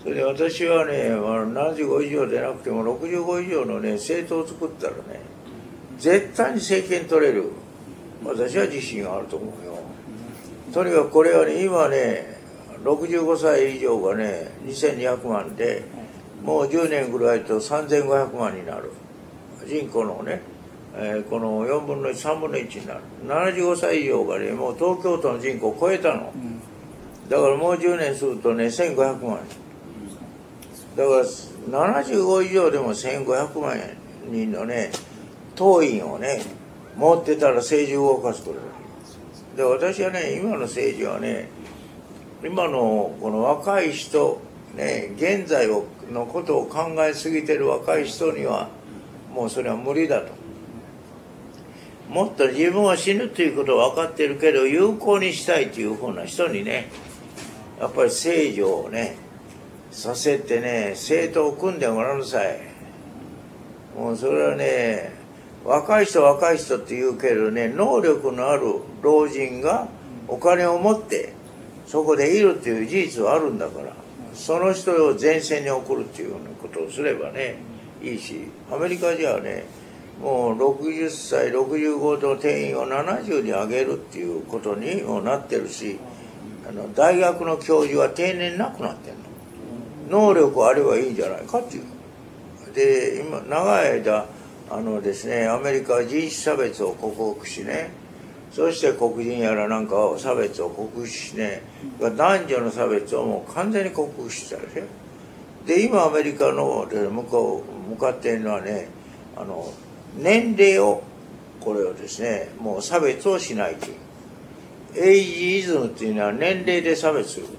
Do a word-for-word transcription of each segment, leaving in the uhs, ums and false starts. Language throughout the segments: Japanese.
それで私はね、まあ、ななじゅうご以上でなくてもろくじゅうご以上のね政党を作ったらね、絶対に政権取れる、私は自信があると思うよ。とにかくこれはね、今ねろくじゅうごさい以上がねにせんにひゃくまんで、もうじゅうねんぐらいとさんぜんごひゃくまんになる。人口のね、えー、このよんぶんのいち、さんぶんのいちになる。ななじゅうごさい以上がね、もう東京都の人口を超えたの。だからもうじゅうねんするとね、せんごひゃくまん。だからななじゅうご以上でもせんごひゃくまん人のね、党員をね、持ってたら政治を動かすことだ。で、私はね、今の政治はね、今のこの若い人、ね、現在をのことを考えすぎてる若い人には、もうそれは無理だと。もっと自分は死ぬということは分かってるけど、有効にしたいというふうな人にね、やっぱり政治をね、させてね、政党を組んでごらんなさい。もうそれはね、若い人若い人って言うけどね、能力のある老人がお金を持ってそこでいるっていう事実はあるんだから、その人を前線に送るっていうようなことをすればね、いいし、アメリカじゃね、もうろくじゅっさいろくじゅうごの定員をななじゅうに上げるっていうことにもなってるし、あの大学の教授は定年なくなってんの。能力あればいいんじゃないかっていう。で、今長い間あのですね、アメリカは人種差別を克服しね、そして黒人やらなんかを差別を克服しね、男女の差別をもう完全に克服したでしょ。で、今アメリカの向こう向かっているのはね、あの年齢をこれをですね、もう差別をしないという。エイジイズムっていうのは年齢で差別すること。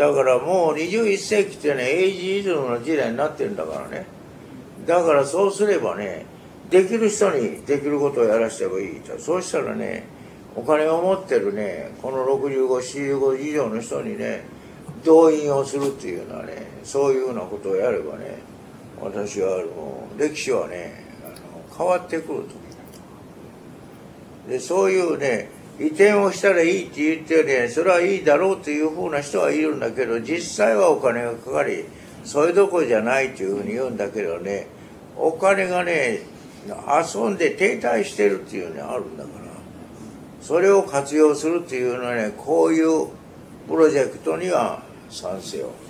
だからもうにじゅういっせいきっていうのはエイジイズムの時代になってるんだからね。だからそうすればね、できる人にできることをやらせればいいと。そうしたらね、お金を持ってるね、このろくじゅうご、ななじゅうご以上の人にね、動員をするっていうのはね、そういうようなことをやればね、私はもう歴史はね、あの変わってくると。で、そういうね、移転をしたらいいって言ってね、それはいいだろうというふうな人はいるんだけど、実際はお金がかかり、それどころじゃないというふうに言うんだけどね、お金がね、遊んで停滞してるっていうのがあるんだから、それを活用するっていうのはね、こういうプロジェクトには賛成を。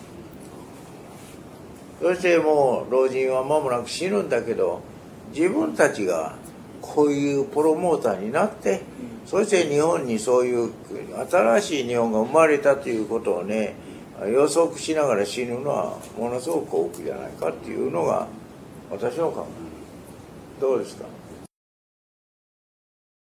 そしてもう老人は間もなく死ぬんだけど、自分たちがこういうプロモーターになって、そして日本にそういう新しい日本が生まれたということをね、予測しながら死ぬのはものすごく多くじゃないかっていうのが私の考え。どうですか。